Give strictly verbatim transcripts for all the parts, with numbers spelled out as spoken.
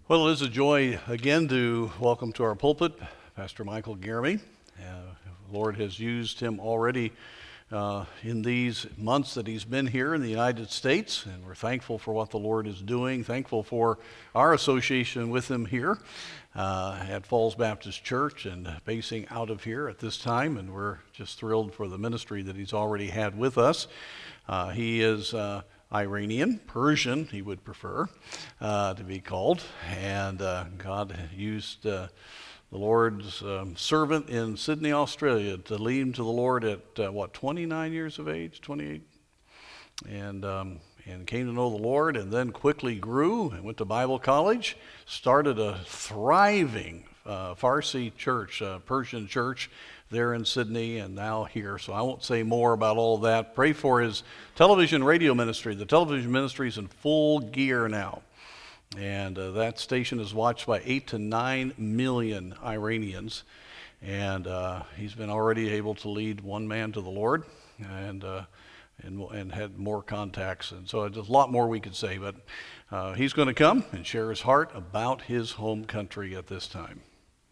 Well, it is a joy again to welcome to our pulpit Pastor Michael Garamy. Uh, the Lord has used him already uh, in these months that he's been here in the United States, and we're thankful for what the Lord is doing, thankful for our association with him here uh, at Falls Baptist Church and basing out of here at this time, and we're just thrilled for the ministry that he's already had with us. Uh, he is uh, Iranian, Persian, he would prefer uh, to be called, and uh, God used uh, the Lord's um, servant in Sydney, Australia, to lead him to the Lord at uh, what, twenty-nine years of age, twenty-eight, and um, and came to know the Lord, and then quickly grew and went to Bible college, started a thriving uh, Farsi church, uh, Persian church there in Sydney, and now here. So I won't say more about all of that. Pray for his television radio ministry. The television ministry is in full gear now, and uh, that station is watched by eight to nine million Iranians, and uh, he's been already able to lead one man to the Lord, and uh, and and had more contacts, and so there's a lot more we could say, but uh, he's going to come and share his heart about his home country at this time.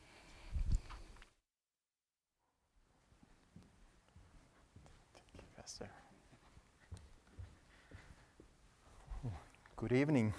Good evening.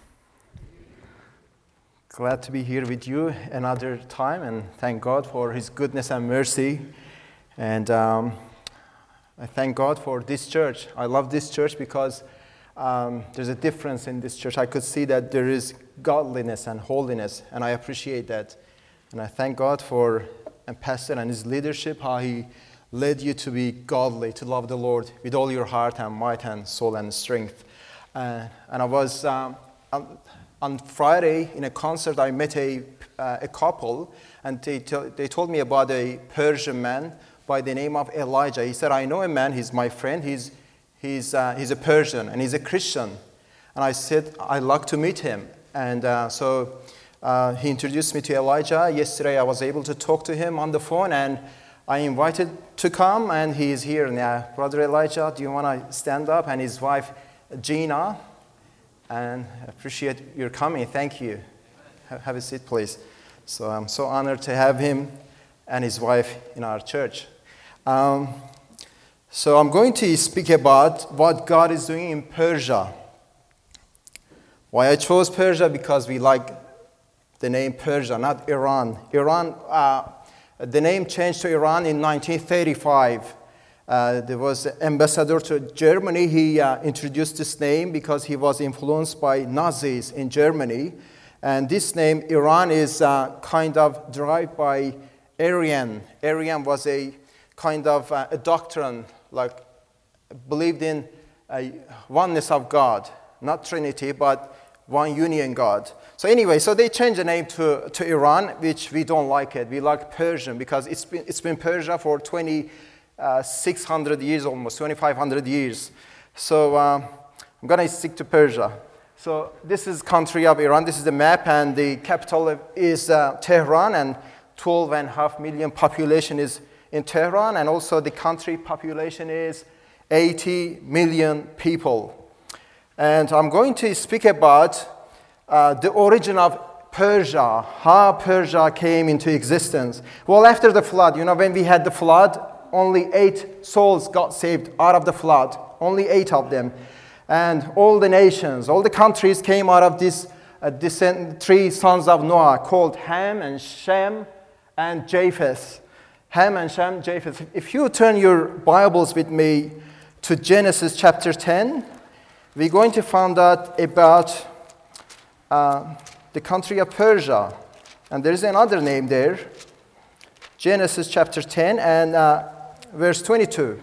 Glad to be here with you another time, and thank God for His goodness and mercy. And um, I thank God for this church. I love this church because um, there's a difference in this church. I could see that there is godliness and holiness, and I appreciate that. And I thank God for a pastor and his leadership, how he led you to be godly, to love the Lord with all your heart and might and soul and strength. Uh, and I was, um, on, on Friday in a concert, I met a, uh, a couple, and they, t- they told me about a Persian man by the name of Elijah. He said, I know a man, he's my friend, he's, he's, uh, he's a Persian, and he's a Christian. And I said, I'd like to meet him. And uh, so uh, he introduced me to Elijah. Yesterday I was able to talk to him on the phone, and I invited to come, and he is here now. Brother Elijah, do you want to stand up? And his wife, Gina, and I appreciate your coming. Thank you. Have a seat, please. So I'm so honored to have him and his wife in our church. Um, so I'm going to speak about what God is doing in Persia. Why I chose Persia? Because we like the name Persia, not Iran. Iran, uh, the name changed to Iran in nineteen thirty-five. Uh, there was an ambassador to Germany. He uh, introduced this name because he was influenced by Nazis in Germany. And this name, Iran, is uh, kind of derived by Arian. Arian was a kind of uh, a doctrine, like believed in a oneness of God. Not Trinity, but one union God. So anyway, so they changed the name to, to Iran, which we don't like it. We like Persian because it's been, it's been Persia for twenty Uh, six hundred years, almost twenty-five hundred years. So uh, I'm going to stick to Persia. So this is country of Iran. This is the map, and the capital is uh, Tehran, and twelve and a half million population is in Tehran, and also the country population is eighty million people. And I'm going to speak about uh, the origin of Persia, how Persia came into existence. Well, after the flood, you know, when we had the flood, only eight souls got saved out of the flood, only eight of them. And all the nations, all the countries came out of this uh, descent, three sons of Noah called Ham and Shem and Japheth. Ham and Shem, Japheth. If you turn your Bibles with me to Genesis chapter ten, we're going to find out about uh, the country of Persia. And there is another name there, Genesis chapter ten, and uh, verse twenty-two.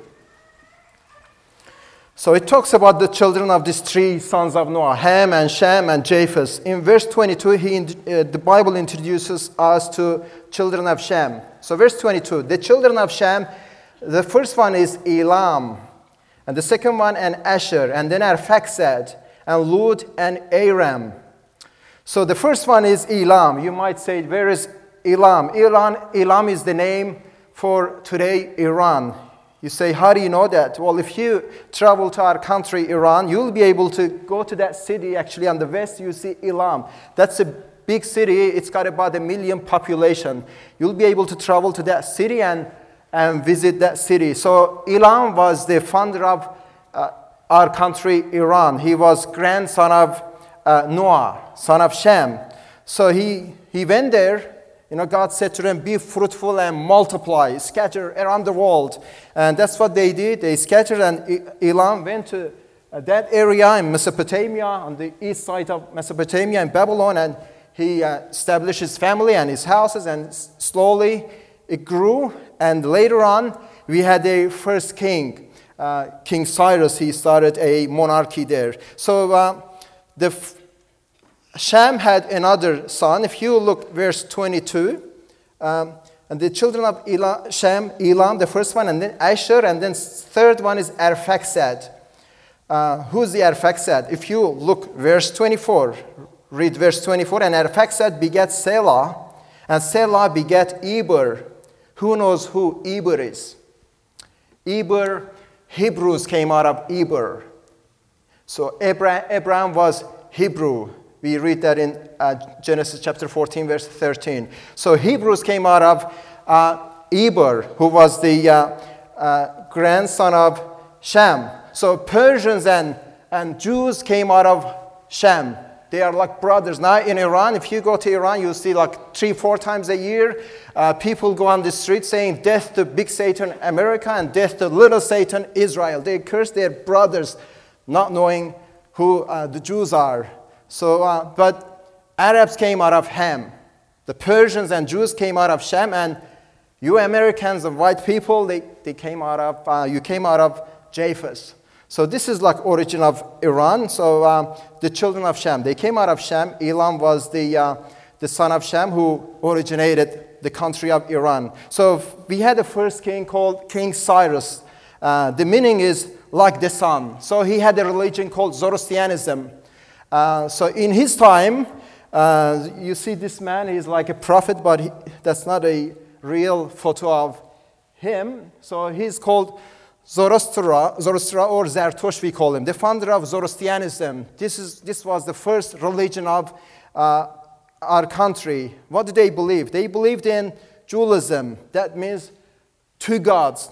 So it talks about the children of these three sons of Noah, Ham and Shem and Japheth. In verse twenty-two, he, uh, the Bible introduces us to children of Shem. So verse twenty-two, the children of Shem, the first one is Elam, and the second one and Asher, and then Arphaxad, and Lud and Aram. So the first one is Elam. You might say, where is Elam? Elam, Elam is the name for today Iran. You say, how do you know that? Well, if you travel to our country, Iran, you'll be able to go to that city. Actually, on the west, you see Elam. That's a big city. It's got about a million population. You'll be able to travel to that city and, and visit that city. So Elam was the founder of uh, our country, Iran. He was grandson of uh, Noah, son of Shem. So he, he went there. You know, God said to them, be fruitful and multiply, scatter around the world. And that's what they did. They scattered, and Elam went to uh, that area in Mesopotamia, on the east side of Mesopotamia in Babylon, and he uh, established his family and his houses, and slowly it grew. And later on, we had a first king, uh, King Cyrus. He started a monarchy there. So uh, the Shem had another son. If you look verse twenty-two, um, and the children of Elam, Shem, Elam, the first one, and then Asher, and then third one is Arphaxad. Uh, who's the Arphaxad? If you look verse twenty-four, read verse twenty-four, and Arphaxad begat Selah, and Selah begat Eber. Who knows who Eber is? Eber, Hebrews came out of Eber. So Abraham, Abraham was Hebrew. We read that in uh, Genesis chapter fourteen, verse thirteen. So Hebrews came out of uh, Eber, who was the uh, uh, grandson of Shem. So Persians and, and Jews came out of Shem. They are like brothers. Now in Iran, if you go to Iran, you'll see like three, four times a year, uh, people go on the street saying, death to big Satan, America, and death to little Satan, Israel. They curse their brothers, not knowing who uh, the Jews are. So, uh, but Arabs came out of Ham. The Persians and Jews came out of Shem, and you Americans and white people, they, they came out of, uh, you came out of Japheth. So this is like origin of Iran. So uh, the children of Shem, they came out of Shem. Elam was the, uh, the son of Shem who originated the country of Iran. So we had a first king called King Cyrus. Uh, the meaning is like the sun. So he had a religion called Zoroastrianism. Uh, so in his time, uh, you see this man, he's like a prophet, but he, that's not a real photo of him. So he's called Zoroaster, Zoroaster or Zarathustra, we call him, the founder of Zoroastrianism. This, is, this was the first religion of uh, our country. What did they believe? They believed in dualism. That means two gods,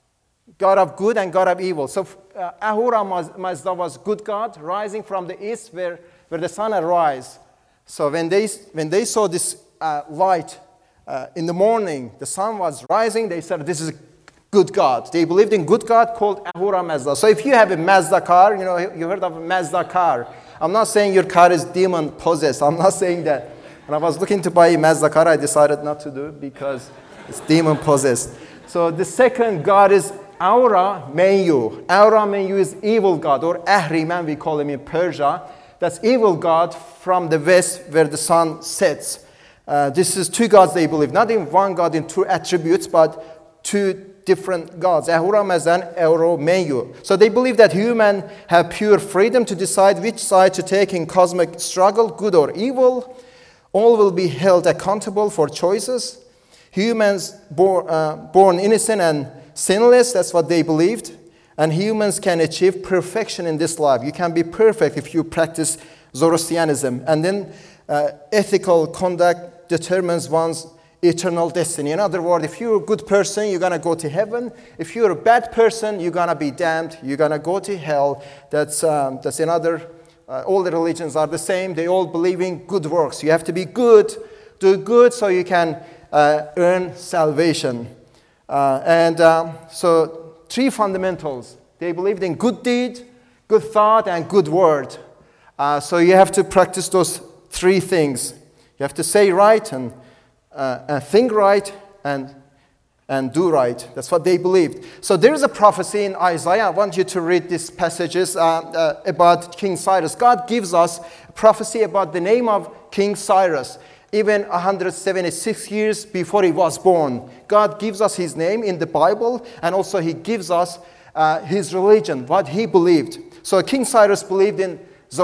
God of good and God of evil. So uh, Ahura Mazda was good God, rising from the east where, where the sun arises. So when they, when they saw this uh, light uh, in the morning, the sun was rising, they said, this is a good God. They believed in good God called Ahura Mazda. So if you have a Mazda car, you know, you heard of a Mazda car. I'm not saying your car is demon possessed. I'm not saying that. When I was looking to buy a Mazda car, I decided not to do it because it's demon possessed. So the second God is Ahura Menyu. Ahura Menyu is evil God, or Ahriman, we call him in Persia. That's evil God from the west where the sun sets. Uh, this is two gods they believe, not in one God in two attributes, but two different gods, Ahura Mazda and Ahura Menyu. So they believe that humans have pure freedom to decide which side to take in cosmic struggle, good or evil. All will be held accountable for choices. Humans born, uh, born innocent and sinless, that's what they believed. And humans can achieve perfection in this life. You can be perfect if you practice Zoroastrianism. And then uh, ethical conduct determines one's eternal destiny. In other words, if you're a good person, you're going to go to heaven. If you're a bad person, you're going to be damned. You're going to go to hell. That's, um, that's another, uh, all the religions are the same. They all believe in good works. You have to be good, do good so you can uh, earn salvation. Uh, and um, so three fundamentals. They believed in good deed, good thought, and good word. Uh, so you have to practice those three things. You have to say right and, uh, and think right and, and do right. That's what they believed. So there is a prophecy in Isaiah. I want you to read these passages uh, uh, about King Cyrus. God gives us a prophecy about the name of King Cyrus. Even one hundred seventy-six years before he was born, God gives us his name in the Bible, and also he gives us uh, his religion, what he believed. So King Cyrus believed in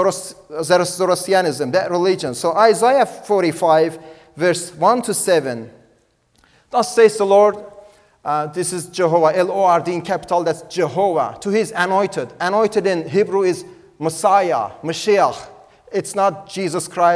Zoroastrianism, that religion. So Isaiah forty-five, verse one to seven. Thus says the Lord, uh, this is Jehovah, L O R D in capital, that's Jehovah, to his anointed. Anointed in Hebrew is Messiah, Mashiach. It's not Jesus Christ,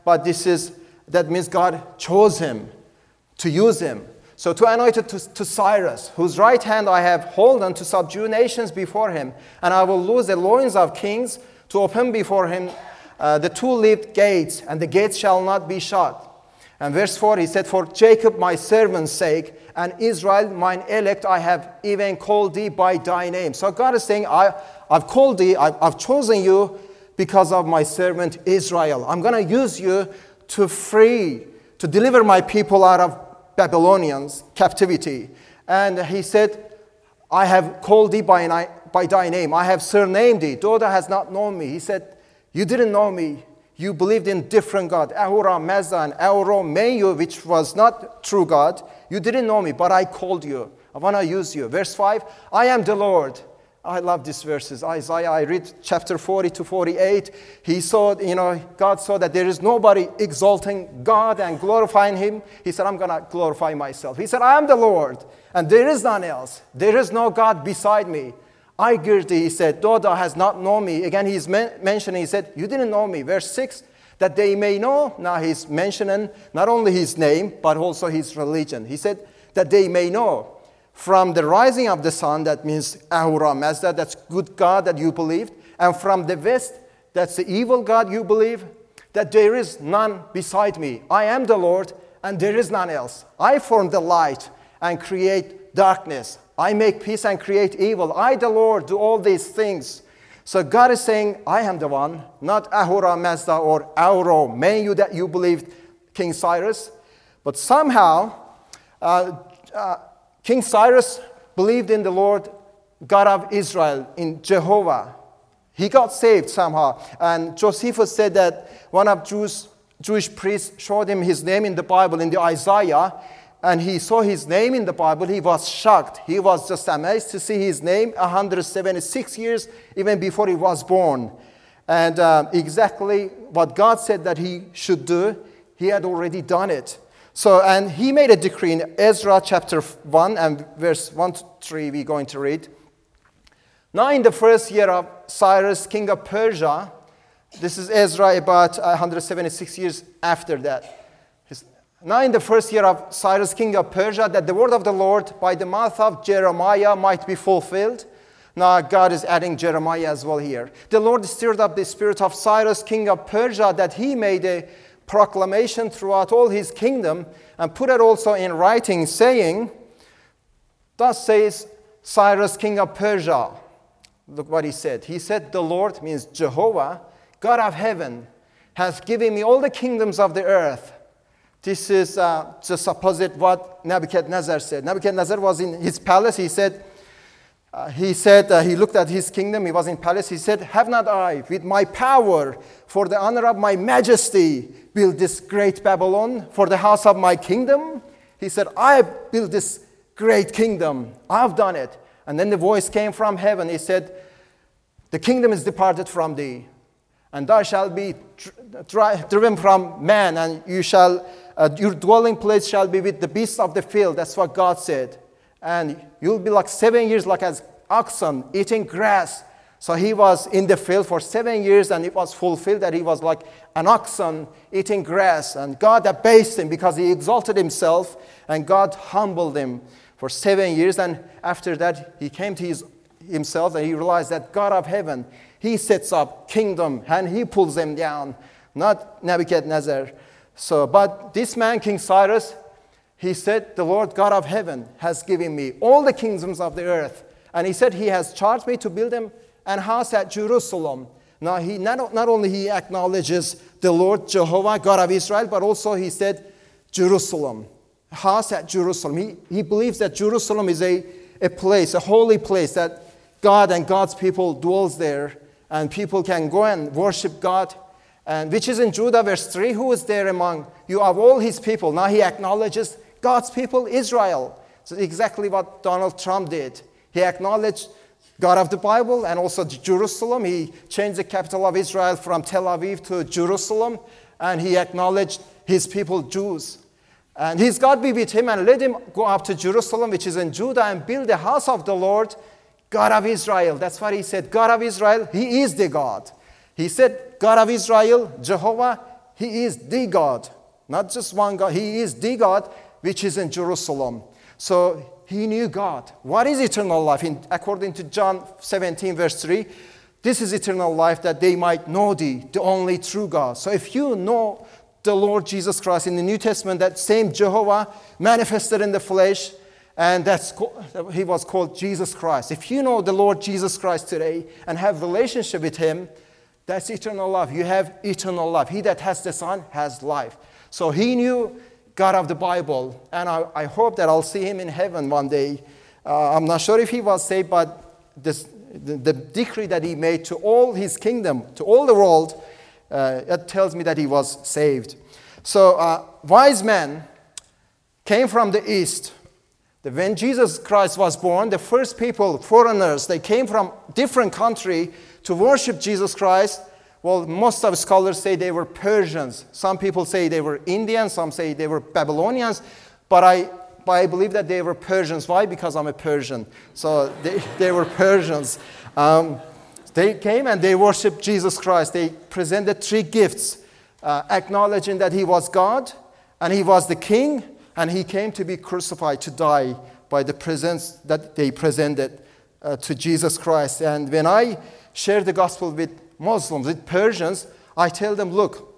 but this is, that means God chose him to use him. So to anoint it to, to Cyrus, whose right hand I have holden to subdue nations before him, and I will loose the loins of kings to open before him uh, the two-leaved gates, and the gates shall not be shut. And verse four, he said, for Jacob my servant's sake, and Israel mine elect, I have even called thee by thy name. So God is saying, I, I've called thee, I've, I've chosen you because of my servant Israel. I'm going to use you to free, to deliver my people out of Babylonians' captivity. And he said, I have called thee by, by thy name. I have surnamed thee, though thou hast not known me. He said, you didn't know me. You believed in different God, Ahura Mazda and Ahura Mayu, which was not true God. You didn't know me, but I called you. I want to use you. Verse five, I am the Lord. I love these verses. Isaiah, I read chapter forty to forty-eight. He saw, you know, God saw that there is nobody exalting God and glorifying him. He said, I'm going to glorify myself. He said, I am the Lord, and there is none else. There is no God beside me. I gird thee, he said, though thou hast not known me. Again, he's men- mentioning, he said, you didn't know me. Verse six, that they may know. Now he's mentioning not only his name, but also his religion. He said, that they may know from the rising of the sun, that means Ahura Mazda, that's good God that you believed, and from the west, that's the evil God you believe, that there is none beside me. I am the Lord, and there is none else. I form the light and create darkness. I make peace and create evil. I, the Lord, do all these things. So God is saying, I am the one, not Ahura Mazda or Ahura Mayu that you believed, King Cyrus. But somehow, uh, uh, King Cyrus believed in the Lord, God of Israel, in Jehovah. He got saved somehow. And Josephus said that one of Jews, Jewish priests showed him his name in the Bible, in the Isaiah, and he saw his name in the Bible. He was shocked. He was just amazed to see his name one hundred seventy-six years, even before he was born. And uh, exactly what God said that he should do, he had already done it. So, and he made a decree in Ezra chapter one and verse one to three, we're going to read. Now in the first year of Cyrus, king of Persia, this is Ezra about one hundred seventy-six years after that. Now in the first year of Cyrus, king of Persia, that the word of the Lord by the mouth of Jeremiah might be fulfilled. Now God is adding Jeremiah as well here. The Lord stirred up the spirit of Cyrus, king of Persia, that he made a proclamation throughout all his kingdom and put it also in writing, saying, thus says Cyrus, king of Persia. Look what he said. He said, the Lord, means Jehovah, God of heaven, has given me all the kingdoms of the earth. This is uh, just opposite what Nebuchadnezzar said. Nebuchadnezzar was in his palace. He said, uh, he said, uh, he looked at his kingdom. He was in palace. He said, have not I, with my power, for the honor of my majesty, built this great Babylon for the house of my kingdom? He said, I built this great kingdom. I've done it. And then the voice came from heaven. He said, the kingdom is departed from thee, and thou shalt be dri- driven from man, and you shall... Uh, your dwelling place shall be with the beasts of the field. That's what God said. And you'll be like seven years like as oxen eating grass. So he was in the field for seven years, and it was fulfilled that he was like an oxen eating grass. And God abased him because he exalted himself, and God humbled him for seven years. And after that, he came to his, himself, and he realized that God of heaven, he sets up kingdom, and he pulls them down, not Nebuchadnezzar. So, but this man, King Cyrus, he said, the Lord God of heaven has given me all the kingdoms of the earth. And he said, he has charged me to build him an house at Jerusalem. Now, he not, not only he acknowledges the Lord Jehovah, God of Israel, but also he said, Jerusalem, a house at Jerusalem. He, he believes that Jerusalem is a, a place, a holy place, that God and God's people dwells there, and people can go and worship God. And which is in Judah, verse three, who is there among you of all his people? Now he acknowledges God's people, Israel. So exactly what Donald Trump did. He acknowledged God of the Bible and also Jerusalem. He changed the capital of Israel from Tel Aviv to Jerusalem. And he acknowledged his people, Jews. And his God be with him, and let him go up to Jerusalem, which is in Judah, and build the house of the Lord, God of Israel. That's what he said. God of Israel, he is the God. He said, God of Israel, Jehovah, He is the God, not just one God. He is the God which is in Jerusalem. So he knew God. What is eternal life? In, according to John seventeen, verse three, this is eternal life, that they might know thee, the only true God. So if you know the Lord Jesus Christ in the New Testament, that same Jehovah manifested in the flesh, and that's he was called Jesus Christ. If you know the Lord Jesus Christ today and have relationship with him, that's eternal life. You have eternal life. He that has the Son has life. So he knew God of the Bible, and I, I hope that I'll see him in heaven one day. Uh, I'm not sure if he was saved, but this, the, the decree that he made to all his kingdom, to all the world, uh, it tells me that he was saved. So uh, wise men came from the east. When Jesus Christ was born, the first people, foreigners, they came from different country to worship Jesus Christ. Well, most of scholars say they were Persians. Some people say they were Indians. Some say they were Babylonians. But I, but I believe that they were Persians. Why? Because I'm a Persian. So they, they were Persians. Um, they came and they worshiped Jesus Christ. They presented three gifts, uh, acknowledging that he was God and he was the king, and he came to be crucified, to die by the presence that they presented uh, to Jesus Christ. And when I share the gospel with Muslims, with Persians, I tell them, look,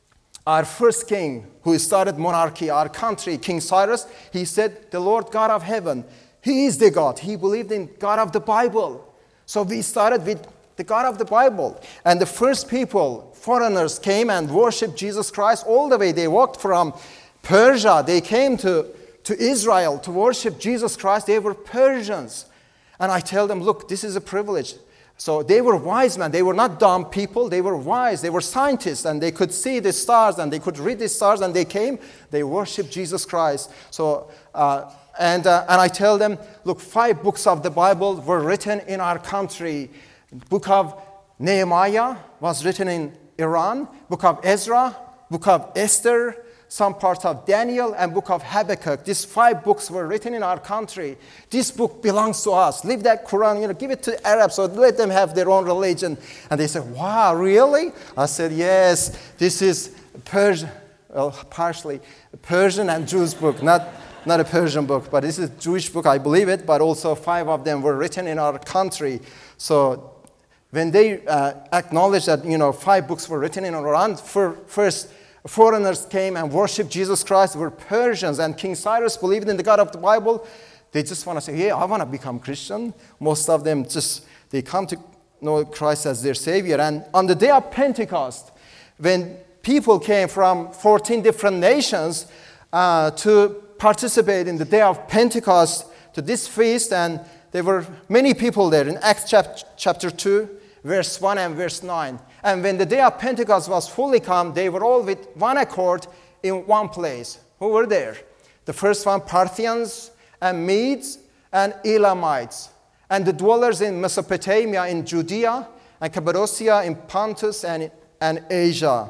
our first king who started monarchy, our country, King Cyrus, he said, the Lord God of heaven, he is the God. He believed in God of the Bible. So we started with the God of the Bible. And the first people, foreigners, came and worshiped Jesus Christ all the way. They walked from Persia. They came to, to Israel to worship Jesus Christ. They were Persians. And I tell them, look, this is a privilege. So they were wise men. They were not dumb people. They were wise. They were scientists, and they could see the stars, and they could read the stars, and they came. They worshiped Jesus Christ. So, uh, and, uh, and I tell them, look, five books of the Bible were written in our country. Book of Nehemiah was written in Iran. Book of Ezra, book of Esther, some parts of Daniel, and book of Habakkuk. These five books were written in our country. This book belongs to us. Leave that Quran, you know, give it to Arabs, so let them have their own religion. And they said, wow, really? I said, yes, this is Persian, well, partially Persian and Jewish book, not, not a Persian book, but this is a Jewish book, I believe it, but also five of them were written in our country. So when they uh, acknowledged that, you know, five books were written in Iran, for, first, foreigners came and worshiped Jesus Christ, were Persians, and King Cyrus believed in the God of the Bible. They just want to say, yeah, I want to become Christian. Most of them just, they come to know Christ as their Savior. And on the day of Pentecost, when people came from fourteen different nations uh, to participate in the day of Pentecost, to this feast, and there were many people there in Acts chapter two, verse one and verse nine. And when the day of Pentecost was fully come, they were all with one accord in one place. Who were there? The first one, Parthians and Medes and Elamites, and the dwellers in Mesopotamia, in Judea and Cappadocia, in Pontus and, and Asia.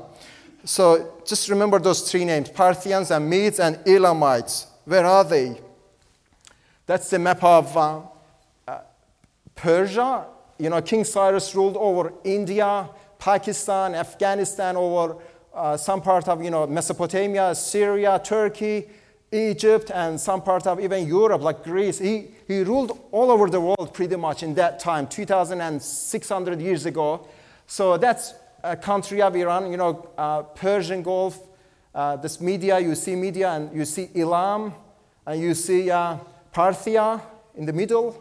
So just remember those three names, Parthians and Medes and Elamites. Where are they? That's the map of uh, uh, Persia. You know, King Cyrus ruled over India, Pakistan, Afghanistan, over uh, some part of, you know, Mesopotamia, Syria, Turkey, Egypt, and some part of even Europe, like Greece. He, he ruled all over the world pretty much in that time, two thousand six hundred years ago. So that's a country of Iran, you know, uh, Persian Gulf, uh, this Media, you see Media, and you see Elam, and you see uh, Parthia in the middle.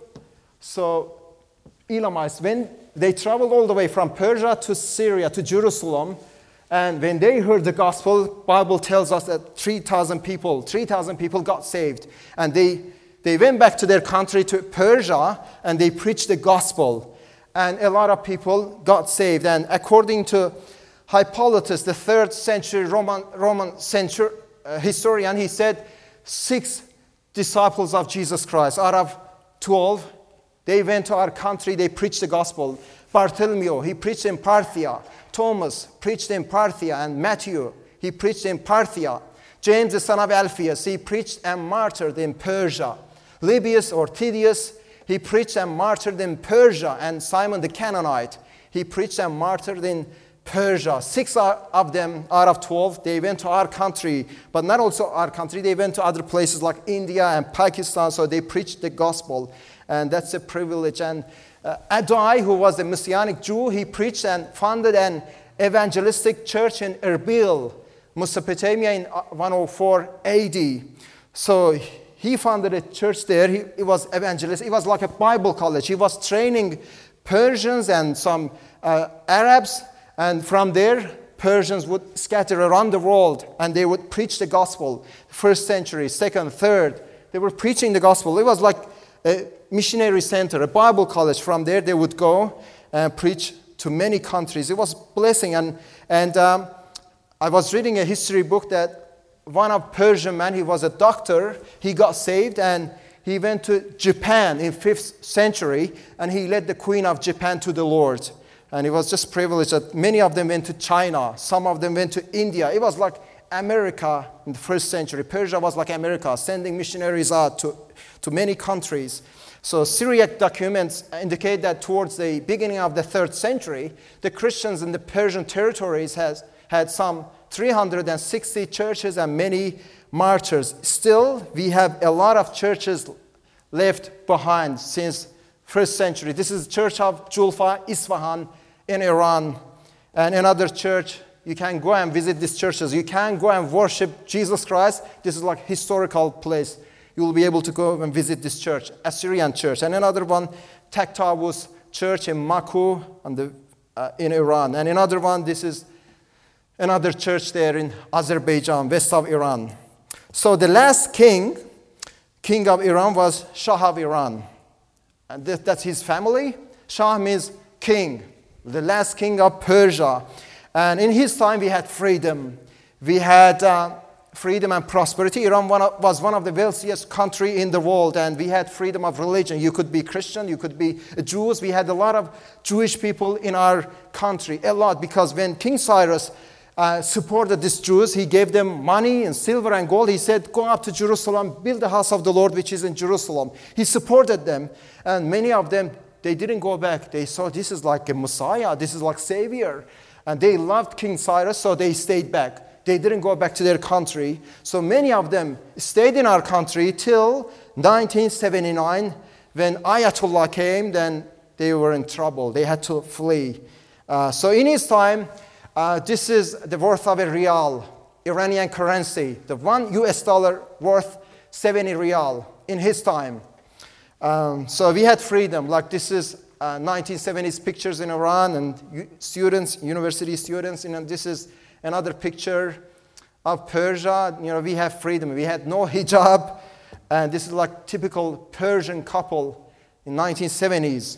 So Elamites, when they traveled all the way from Persia to Syria to Jerusalem, and when they heard the gospel, Bible tells us that three thousand people, three thousand people got saved. And they, they went back to their country, to Persia, and they preached the gospel. And a lot of people got saved. And according to Hippolytus, the third century Roman, Roman century, uh, historian, he said six disciples of Jesus Christ out of twelve, they went to our country, they preached the gospel. Bartholomew, he preached in Parthia. Thomas preached in Parthia. And Matthew, he preached in Parthia. James, the son of Alphaeus, he preached and martyred in Persia. Lebbeus or Thaddeus, he preached and martyred in Persia. And Simon the Canaanite, he preached and martyred in Persia. Six of them out of twelve, they went to our country, but not also our country. They went to other places like India and Pakistan, so they preached the gospel, and that's a privilege. And uh, Adai, who was a Messianic Jew, he preached and founded an evangelistic church in Erbil, Mesopotamia in one oh four A D. So he founded a church there. He, he was evangelist. It was like a Bible college. He was training Persians and some uh, Arabs, and from there, Persians would scatter around the world, and they would preach the gospel. First century, second, third, they were preaching the gospel. It was like a missionary center, a Bible college. From there, they would go and preach to many countries. It was blessing. And, and um, I was reading a history book that one of Persian man, he was a doctor, he got saved, and he went to Japan in fifth century, and he led the Queen of Japan to the Lord. And it was just privileged that many of them went to China. Some of them went to India. It was like America in the first century. Persia was like America, sending missionaries out to, to many countries. So Syriac documents indicate that towards the beginning of the third century, the Christians in the Persian territories has, had some three hundred sixty churches and many martyrs. Still, we have a lot of churches left behind since first century. This is the Church of Julfa, Isfahan, in Iran, and another church. You can go and visit these churches. You can go and worship Jesus Christ. This is like a historical place. You will be able to go and visit this church, Assyrian church. And another one, Taktavus Church in Maku on the, uh, in Iran. And another one, this is another church there in Azerbaijan, west of Iran. So the last king, king of Iran, was Shah of Iran. And that, that's his family. Shah means king, the last king of Persia. And in his time, we had freedom. We had uh, freedom and prosperity. Iran one of, was one of the wealthiest countries in the world, and we had freedom of religion. You could be Christian, you could be Jews. We had a lot of Jewish people in our country, a lot, because when King Cyrus uh, supported these Jews, he gave them money and silver and gold. He said, go up to Jerusalem, build the house of the Lord, which is in Jerusalem. He supported them, and many of them, they didn't go back. They saw this is like a Messiah, this is like Savior. And they loved King Cyrus, so they stayed back. They didn't go back to their country. So many of them stayed in our country till nineteen seventy-nine. When Ayatollah came, then they were in trouble. They had to flee. Uh, so in his time, uh, this is the worth of a real, Iranian currency. The one U S dollar worth seventy real in his time. Um, so we had freedom. Like this is uh, nineteen seventies pictures in Iran, and u- students, university students. And this is another picture of Persia. You know, we have freedom. We had no hijab, and this is like typical Persian couple in nineteen seventies.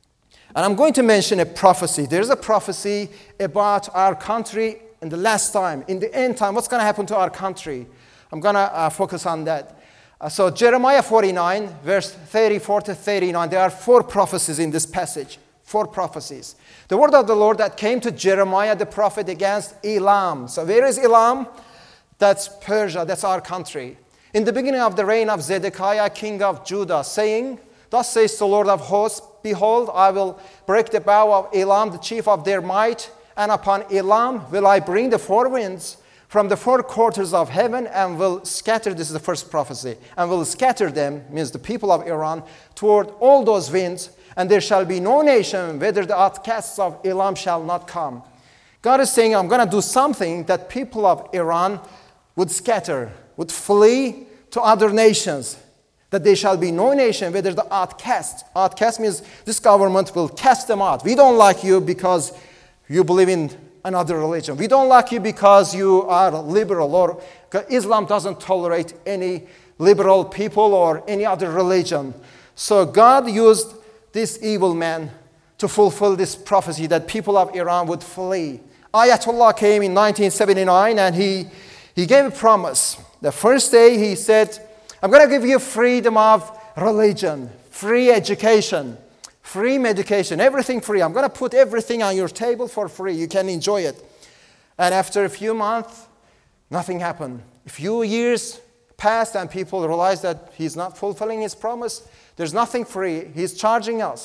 And I'm going to mention a prophecy. There's a prophecy about our country in the last time, in the end time. What's going to happen to our country? I'm going to uh, focus on that. Uh, so Jeremiah forty-nine, verse thirty-four to thirty-nine, there are four prophecies in this passage, four prophecies. The word of the Lord that came to Jeremiah the prophet against Elam. So where is Elam? That's Persia, that's our country. In the beginning of the reign of Zedekiah, king of Judah, saying, thus says the Lord of hosts, behold, I will break the bow of Elam, the chief of their might, and upon Elam will I bring the four winds from the four quarters of heaven, and will scatter, this is the first prophecy, and will scatter them, means the people of Iran, toward all those winds, and there shall be no nation, whether the outcasts of Elam shall not come. God is saying, I'm going to do something that people of Iran would scatter, would flee to other nations, that there shall be no nation, whether the outcast, outcast means this government will cast them out. We don't like you because you believe in another religion. We don't like you because you are liberal, or Islam doesn't tolerate any liberal people or any other religion. So God used this evil man to fulfill this prophecy that people of Iran would flee. Ayatollah came in nineteen seventy-nine, and he, he gave a promise. The first day he said, I'm going to give you freedom of religion, free education, free medication, everything free. I'm going to put everything on your table for free. You can enjoy it. And after a few months, nothing happened. A few years passed, and people realized that he's not fulfilling his promise. There's nothing free. He's charging us.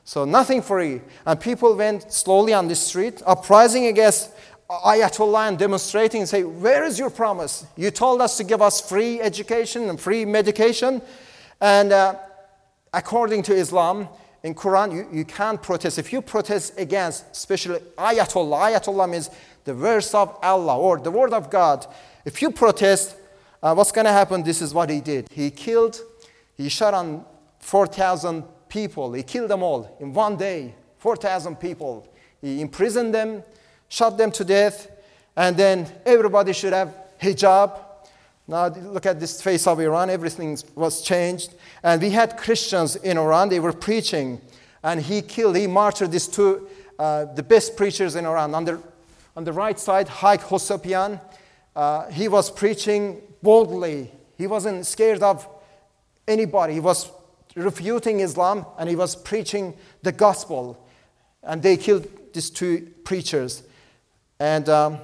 So nothing free. And people went slowly on the street, uprising against Ayatollah and demonstrating and say, where is your promise? You told us to give us free education and free medication. And uh, according to Islam, in Quran, you, you can't protest. If you protest against, especially Ayatollah, Ayatollah means the verse of Allah or the word of God. If you protest, uh, what's going to happen? This is what he did. He killed, he shot on four thousand people. He killed them all in one day, four thousand people. He imprisoned them, shot them to death, and then everybody should have hijab. Now look at this face of Iran, everything was changed. And we had Christians in Iran, they were preaching, and he killed, he martyred these two, uh, the best preachers in Iran. On the, on the right side, Haik Hosopian, uh, he was preaching boldly. He wasn't scared of anybody. He was refuting Islam, and he was preaching the gospel. And they killed these two preachers. And, um,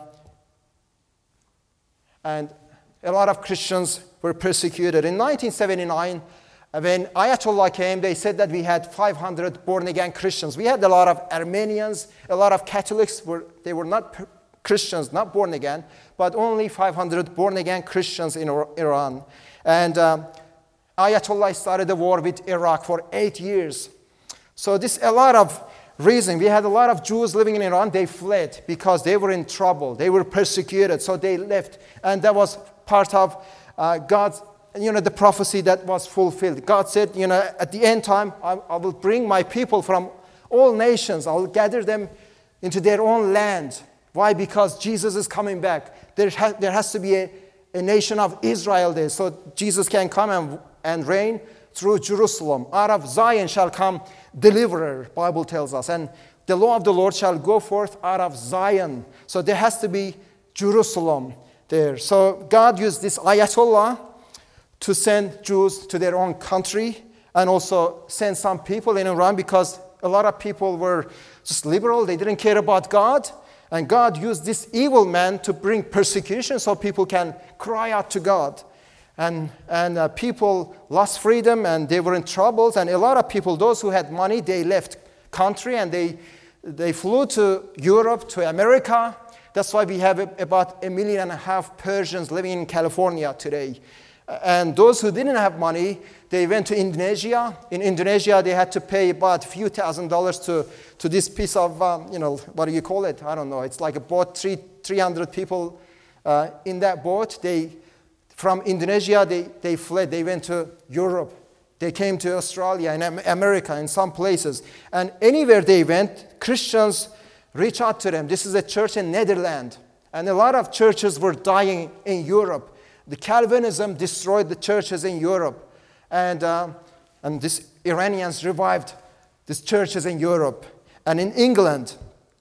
and a lot of Christians were persecuted. In nineteen seventy-nine, when Ayatollah came, they said that we had five hundred born-again Christians. We had a lot of Armenians, a lot of Catholics. Were, they were not Christians, not born again, but only five hundred born-again Christians in Iran. And um, Ayatollah started a war with Iraq for eight years. So this a lot of reason. We had a lot of Jews living in Iran. They fled because they were in trouble. They were persecuted, so they left. And that was part of uh, God's, you know, the prophecy that was fulfilled. God said, you know, at the end time, I, I will bring my people from all nations. I will gather them into their own land. Why? Because Jesus is coming back. There, ha- there has to be a, a nation of Israel there, so Jesus can come and, and reign through Jerusalem. Out of Zion shall come deliverer, Bible tells us. And the law of the Lord shall go forth out of Zion. So there has to be Jerusalem there. So God used this Ayatollah to send Jews to their own country and also send some people in Iran because a lot of people were just liberal. They didn't care about God. And God used this evil man to bring persecution so people can cry out to God. And, and uh, people lost freedom and they were in troubles. And a lot of people, those who had money, they left country and they, they flew to Europe, to America. That's why we have a, about a million and a half Persians living in California today. And those who didn't have money, they went to Indonesia. In Indonesia, they had to pay about a few thousand dollars to, to this piece of, um, you know, what do you call it? I don't know. It's like a boat, three, 300 people uh, in that boat. They, from Indonesia, they, they fled. They went to Europe. They came to Australia and America and some places. And anywhere they went, Christians reached out to them. This is a church in Netherlands. And a lot of churches were dying in Europe. The Calvinism destroyed the churches in Europe. And, uh, and these Iranians revived these churches in Europe. And in England,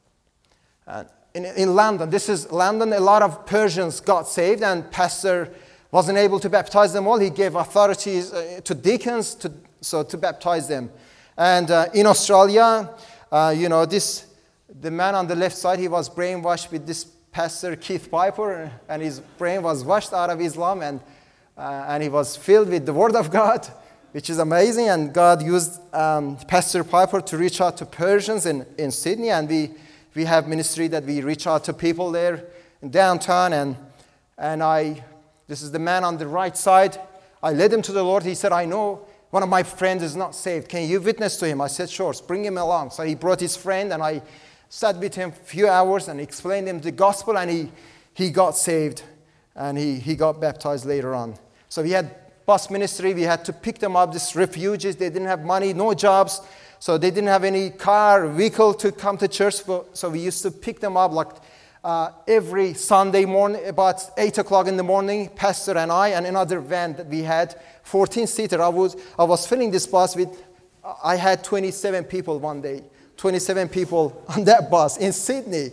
uh, in, in London, this is London, a lot of Persians got saved, and pastor wasn't able to baptize them all. He gave authorities uh, to deacons to, so to baptize them. And uh, in Australia, uh, you know, this the man on the left side, he was brainwashed with this Pastor Keith Piper, and his brain was washed out of Islam, and uh, and he was filled with the Word of God, which is amazing. And God used um, Pastor Piper to reach out to Persians in, in Sydney, and we we have ministry that we reach out to people there in downtown. And and I, this is the man on the right side. I led him to the Lord. He said, "I know one of my friends is not saved. Can you witness to him?" I said, "Sure, bring him along." So he brought his friend, and I sat with him a few hours and explained him the gospel, and he, he got saved, and he, he got baptized later on. So we had bus ministry. We had to pick them up, these refugees. They didn't have money, no jobs, so they didn't have any car, vehicle to come to church. So we used to pick them up like uh, every Sunday morning, about eight o'clock in the morning, pastor and I, and another van that we had, fourteen-seater. I was, I was filling this bus with, I had twenty-seven people one day. twenty-seven people on that bus in Sydney.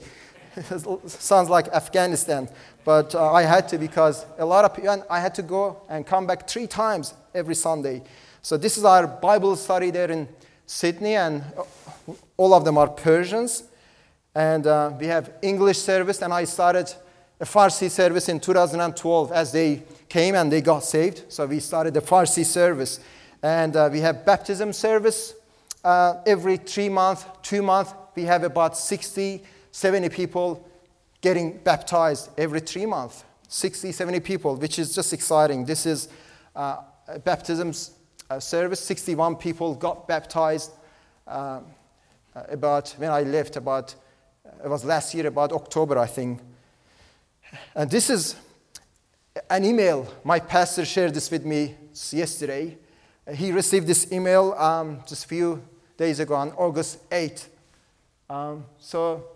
Sounds like Afghanistan. But uh, I had to, because a lot of people, and I had to go and come back three times every Sunday. So this is our Bible study there in Sydney, and all of them are Persians. And uh, we have English service, and I started a Farsi service in two thousand twelve as they came and they got saved. So we started the Farsi service. And uh, we have baptism service uh, every three months, two months, we have about sixty, seventy people getting baptized every three months. sixty, seventy people, which is just exciting. This is uh, a baptism uh, service. sixty-one people got baptized uh, about when I left, about, it was last year, about October, I think. And this is an email. My pastor shared this with me yesterday. He received this email um, just a few days ago on August eighth. Um, so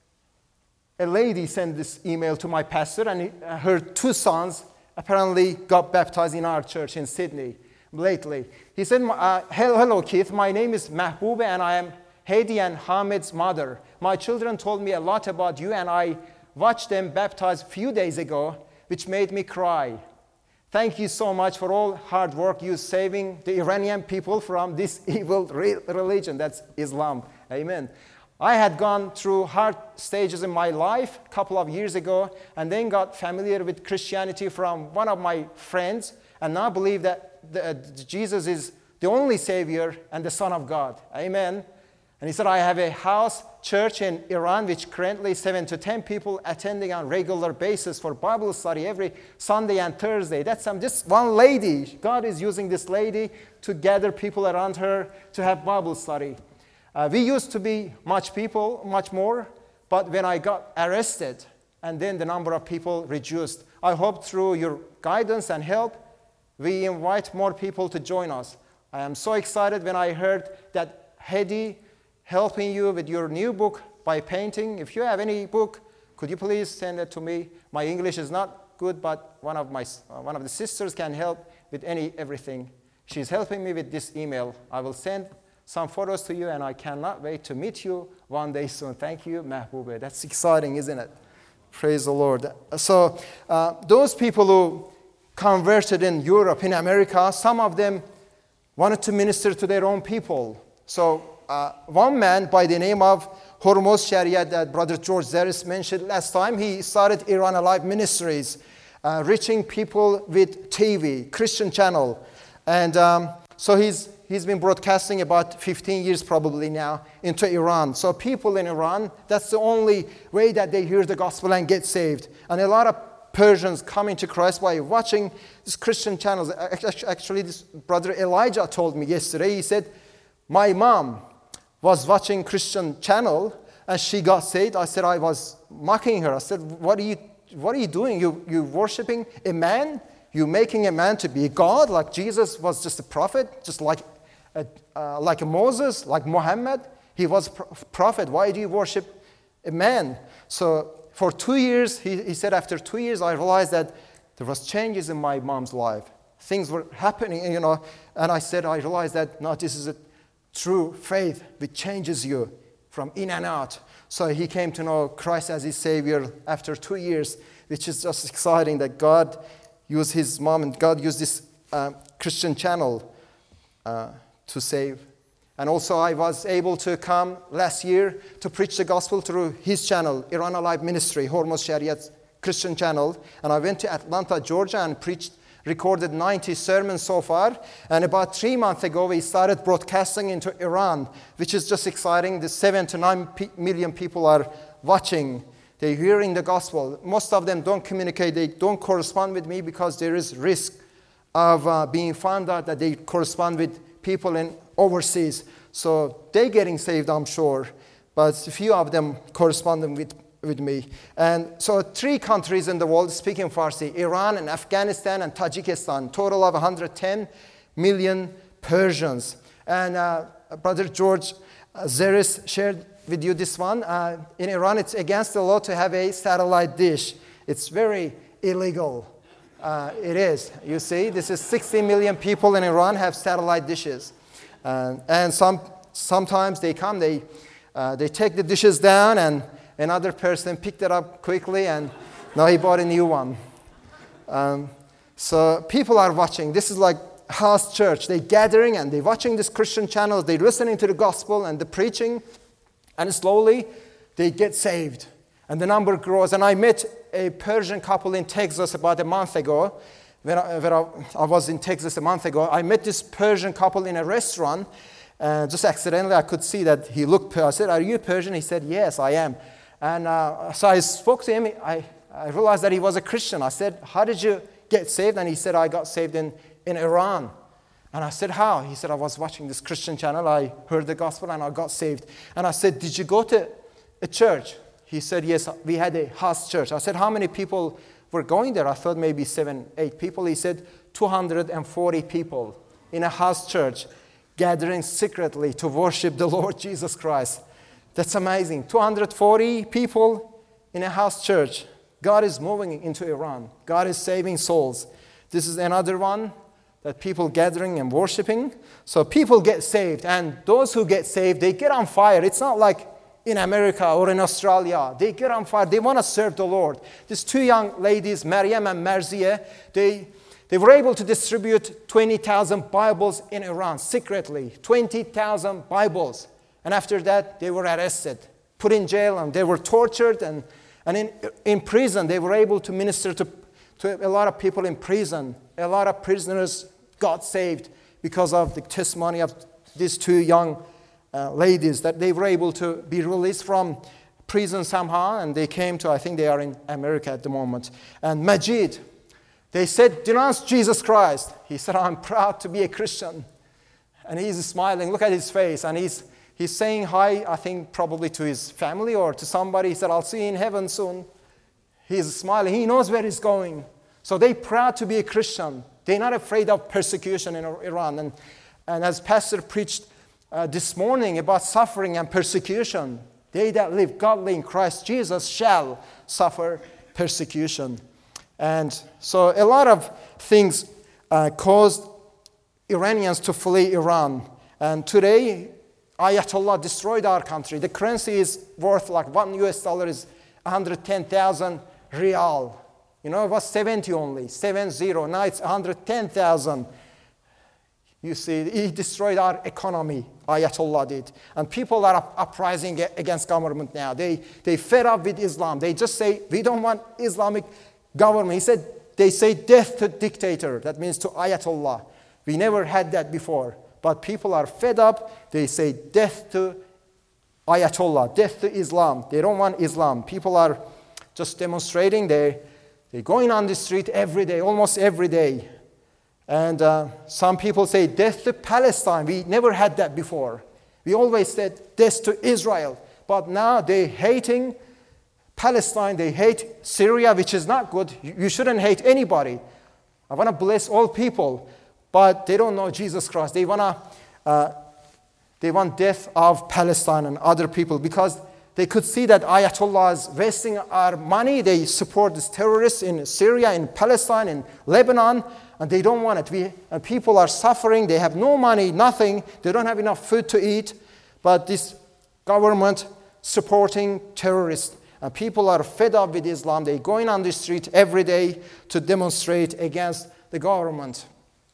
a lady sent this email to my pastor, and he, uh, her two sons apparently got baptized in our church in Sydney lately. He said, uh, hello, Keith. My name is Mahbouba, and I am Hedi and Hamid's mother. My children told me a lot about you, and I watched them baptized a few days ago, which made me cry. Thank you so much for all hard work you saving the Iranian people from this evil re- religion, that's Islam. Amen. I had gone through hard stages in my life a couple of years ago, and then got familiar with Christianity from one of my friends, and now believe that the, uh, Jesus is the only Savior and the Son of God. Amen. And he said, I have a house church in Iran, which currently seven to ten people attending on regular basis for Bible study every Sunday and Thursday. That's um, just one lady. God is using this lady to gather people around her to have Bible study. Uh, we used to be much people, much more, but when I got arrested, and then the number of people reduced. I hope through your guidance and help, we invite more people to join us. I am so excited when I heard that Hedi helping you with your new book by painting. If you have any book, could you please send it to me? My English is not good, but one of my uh, one of the sisters can help with any everything. She's helping me with this email. I will send some photos to you, and I cannot wait to meet you one day soon. Thank you, Mahbouba. That's exciting, isn't it? Praise the Lord. So uh, those people who converted in Europe, in America, some of them wanted to minister to their own people. So uh, one man by the name of Hormuz Shariat that Brother George Zeris mentioned last time, he started Iran Alive Ministries, uh, reaching people with T V, Christian channel. And um, so he's He's been broadcasting about fifteen years probably now into Iran. So people in Iran, that's the only way that they hear the gospel and get saved. And a lot of Persians coming to Christ by watching these Christian channels. Actually, this brother Elijah told me yesterday, he said, my mom was watching Christian channel and she got saved. I said, I was mocking her. I said, what are you, what are you doing? You, you worshiping a man? You making a man to be God? Like Jesus was just a prophet, just like Uh, uh, like Moses, like Muhammad, he was a prophet. Why do you worship a man? So for two years, he, he said, after two years, I realized that there was changes in my mom's life. Things were happening, you know, and I said, I realized that, no, this is a true faith which changes you from in and out. So he came to know Christ as his Savior after two years, which is just exciting that God used his mom and God used this uh, Christian channel uh, to save. And also I was able to come last year to preach the gospel through his channel, Iran Alive Ministry, Hormuz Shariat's Christian channel. And I went to Atlanta, Georgia and preached, recorded ninety sermons so far. And about three months ago, we started broadcasting into Iran, which is just exciting. The seven to nine p- million people are watching. They're hearing the gospel. Most of them don't communicate. They don't correspond with me because there is risk of uh, being found out that they correspond with people in overseas. So they're getting saved, I'm sure, but a few of them corresponding with, with me. And so three countries in the world speaking Farsi, Iran and Afghanistan and Tajikistan, total of one hundred ten million Persians. And uh, Brother George Zeris shared with you this one. Uh, in Iran, it's against the law to have a satellite dish. It's very illegal. Uh, it is. You see, this is sixty million people in Iran have satellite dishes. Uh, and some sometimes they come, they, uh, they take the dishes down, and another person picked it up quickly, and now he bought a new one. Um, so people are watching. This is like house church. They're gathering, and they're watching this Christian channels. They're listening to the gospel and the preaching, and slowly they get saved. And the number grows. And I met a Persian couple in Texas about a month ago. When I, when I, I was in Texas a month ago, I met this Persian couple in a restaurant. And just accidentally, I could see that he looked, I said, are you Persian? He said, yes, I am. And uh, so I spoke to him. I, I realized that he was a Christian. I said, how did you get saved? And he said, I got saved in, in Iran. And I said, how? He said, I was watching this Christian channel. I heard the gospel and I got saved. And I said, did you go to a church? He said, yes, we had a house church. I said, how many people were going there? I thought maybe seven, eight people. He said, two hundred forty people in a house church gathering secretly to worship the Lord Jesus Christ. That's amazing. two hundred forty people in a house church. God is moving into Iran. God is saving souls. This is another one that people gathering and worshiping. So people get saved. And those who get saved, they get on fire. It's not like in America or in Australia. They get on fire. They want to serve the Lord. These two young ladies, Maryam and Marzieh, they, they were able to distribute twenty thousand Bibles in Iran secretly. twenty thousand Bibles. And after that, they were arrested, put in jail, and they were tortured. And, and in, in prison, they were able to minister to, to a lot of people in prison. A lot of prisoners got saved because of the testimony of these two young uh, ladies, that they were able to be released from prison somehow, and they came to, I think they are in America at the moment. And Majid, they said, denounce Jesus Christ. He said, I'm proud to be a Christian. And he's smiling. Look at his face. And he's He's saying hi, I think probably to his family or to somebody. He said, I'll see you in heaven soon. He's smiling. He knows where he's going. So they're proud to be a Christian. They're not afraid of persecution in Iran. And, and as Pastor preached uh, this morning about suffering and persecution, they that live godly in Christ Jesus shall suffer persecution. And so a lot of things uh, caused Iranians to flee Iran. And today, Ayatollah destroyed our country. The currency is worth like one U S dollar is one hundred ten thousand rial. You know, it was seventy only, seven zero. Now it's one hundred ten thousand. You see, he destroyed our economy, Ayatollah did. And people are up, uprising against government now. They, they fed up with Islam. They just say, we don't want Islamic government. He said, they say death to dictator. That means to Ayatollah. We never had that before. But people are fed up. They say death to Ayatollah, death to Islam. They don't want Islam. People are just demonstrating. They, they're going on the street every day, almost every day. And uh, some people say death to Palestine. We never had that before. We always said death to Israel. But now they're hating Palestine. They hate Syria, which is not good. You shouldn't hate anybody. I want to bless all people. But they don't know Jesus Christ. They want to, uh, they want death of Palestine and other people because they could see that Ayatollah is wasting our money. They support these terrorists in Syria, in Palestine, in Lebanon, and they don't want it. We, and people are suffering. They have no money, nothing. They don't have enough food to eat. But this government supporting terrorists. And people are fed up with Islam. They're going on the street every day to demonstrate against the government.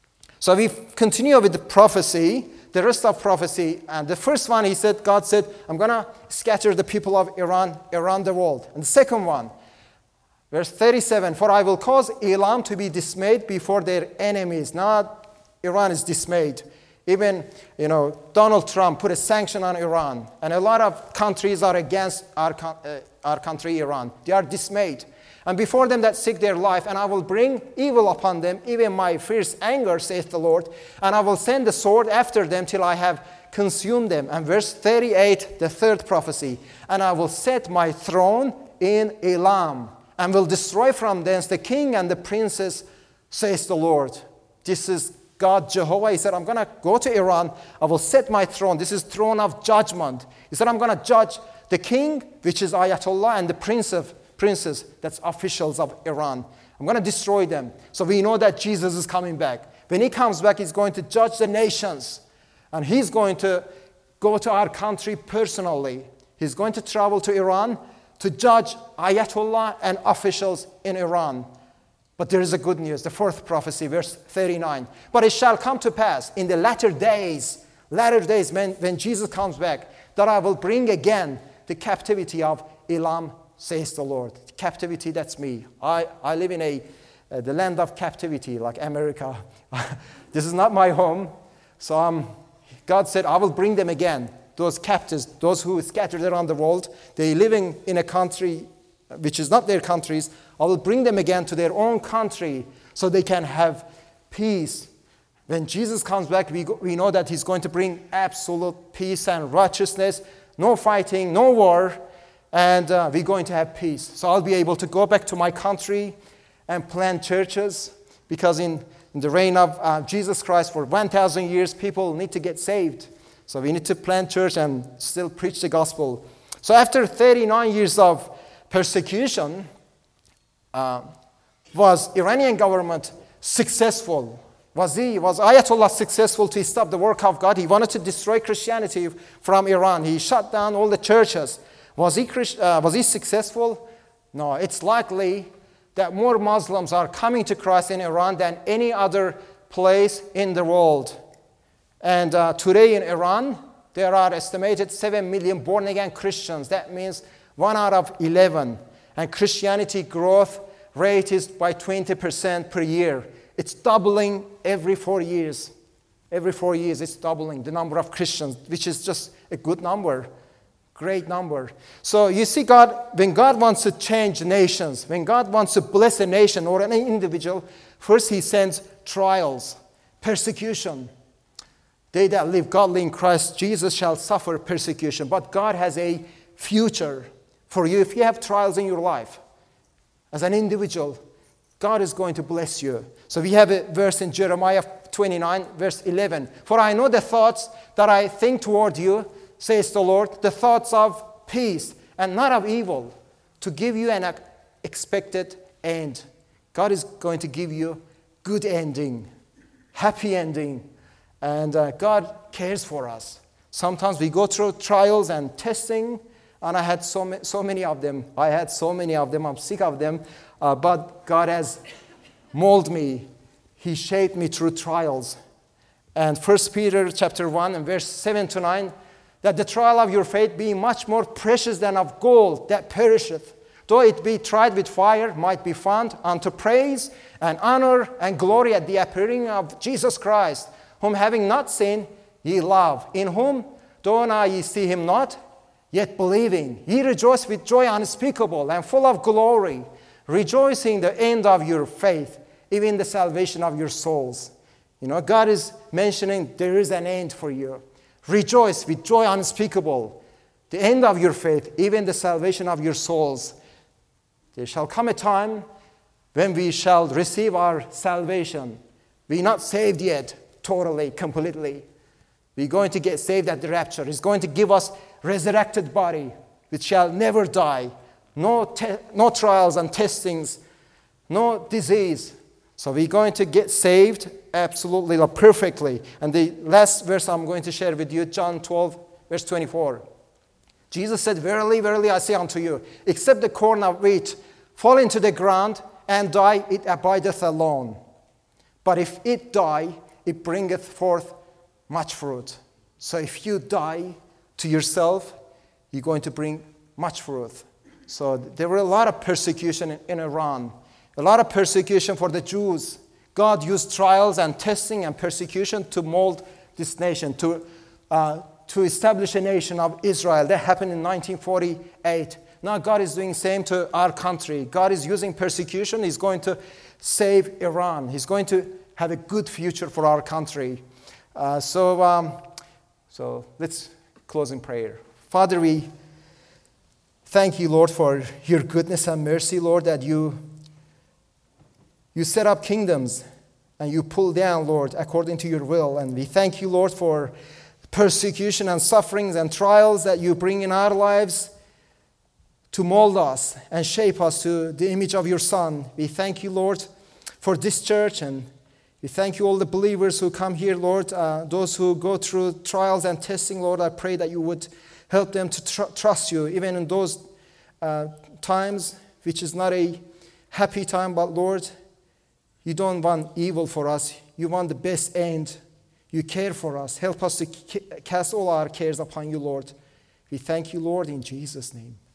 So we continue with the prophecy, the rest of prophecy. And the first one, he said, God said, I'm going to scatter the people of Iran around the world. And the second one, verse thirty-seven, for I will cause Elam to be dismayed before their enemies. Now Iran is dismayed. Even, you know, Donald Trump put a sanction on Iran. And a lot of countries are against our, uh, our country, Iran. They are dismayed. And before them that seek their life, and I will bring evil upon them, even my fierce anger, saith the Lord, and I will send the sword after them till I have consumed them. And verse thirty-eight, the third prophecy, and I will set my throne in Elam, and will destroy from thence the king and the princes, says the Lord. This is God, Jehovah. He said, I'm going to go to Iran, I will set my throne. This is throne of judgment. He said, I'm going to judge the king, which is Ayatollah, and the prince of princes, that's officials of Iran. I'm going to destroy them. So we know that Jesus is coming back. When he comes back, he's going to judge the nations. And he's going to go to our country personally. He's going to travel to Iran to judge Ayatollah and officials in Iran. But there is a good news. The fourth prophecy, verse thirty-nine. But it shall come to pass in the latter days, latter days when, when Jesus comes back, that I will bring again the captivity of Elam, says the Lord. Captivity, that's me. I, I live in a uh, the land of captivity, like America. This is not my home, so I'm God said, I will bring them again. Those captives, those who scattered around the world, they living in a country which is not their countries. I will bring them again to their own country so they can have peace. When Jesus comes back, we, go, we know that he's going to bring absolute peace and righteousness, no fighting, no war, and uh, we're going to have peace. So I'll be able to go back to my country and plant churches, because in, in the reign of uh, Jesus Christ for one thousand years, people need to get saved. So we need to plant church and still preach the gospel. So after thirty-nine years of persecution, uh, was Iranian government successful? Was he, was Ayatollah successful to stop the work of God? He wanted to destroy Christianity from Iran. He shut down all the churches. Was he, uh, was he successful? No, it's likely that more Muslims are coming to Christ in Iran than any other place in the world. And uh, today in Iran, there are estimated seven million born-again Christians. That means one out of eleven. And Christianity growth rate is by twenty percent per year. It's doubling every four years. Every four years, it's doubling the number of Christians, which is just a good number, great number. So you see, God, when God wants to change nations, when God wants to bless a nation or an individual, first he sends trials, persecution. They that live godly in Christ Jesus shall suffer persecution. But God has a future for you. If you have trials in your life, as an individual, God is going to bless you. So we have a verse in Jeremiah twenty-nine, verse eleven. For I know the thoughts that I think toward you, says the Lord, the thoughts of peace and not of evil, to give you an expected end. God is going to give you good ending, happy ending. And uh, God cares for us. Sometimes we go through trials and testing, and I had so, ma- so many of them. I had so many of them. I'm sick of them. Uh, but God has molded me. He shaped me through trials. And First Peter chapter one and verse seven to nine, that the trial of your faith being much more precious than of gold that perisheth, though it be tried with fire, might be found unto praise and honor and glory at the appearing of Jesus Christ, whom having not seen, ye love, in whom, though now ye see him not, yet believing, ye rejoice with joy unspeakable and full of glory, rejoicing the end of your faith, even the salvation of your souls. You know, God is mentioning there is an end for you. Rejoice with joy unspeakable, the end of your faith, even the salvation of your souls. There shall come a time when we shall receive our salvation. We're not saved yet. Totally, completely. We're going to get saved at the rapture. He's going to give us resurrected body, which shall never die. No, te- no trials and testings, no disease. So we're going to get saved absolutely, perfectly. And the last verse I'm going to share with you, John twelve, verse twenty-four. Jesus said, verily, verily, I say unto you, except the corn of wheat fall into the ground and die, it abideth alone. But if it die, it bringeth forth much fruit. So if you die to yourself, you're going to bring much fruit. So there were a lot of persecution in, in Iran, a lot of persecution for the Jews. God used trials and testing and persecution to mold this nation, to, uh, to establish a nation of Israel. That happened in nineteen forty-eight. Now God is doing the same to our country. God is using persecution. He's going to save Iran. He's going to have a good future for our country. Uh, so, um, so let's close in prayer. Father, we thank you, Lord, for your goodness and mercy, Lord, that you, you set up kingdoms and you pull down, Lord, according to your will. And we thank you, Lord, for persecution and sufferings and trials that you bring in our lives to mold us and shape us to the image of your Son. We thank you, Lord, for this church, and we thank you, all the believers who come here, Lord, uh, those who go through trials and testing, Lord. I pray that you would help them to tr- trust you, even in those uh, times, which is not a happy time, but Lord, you don't want evil for us. You want the best end. You care for us. Help us to c- cast all our cares upon you, Lord. We thank you, Lord, in Jesus' name.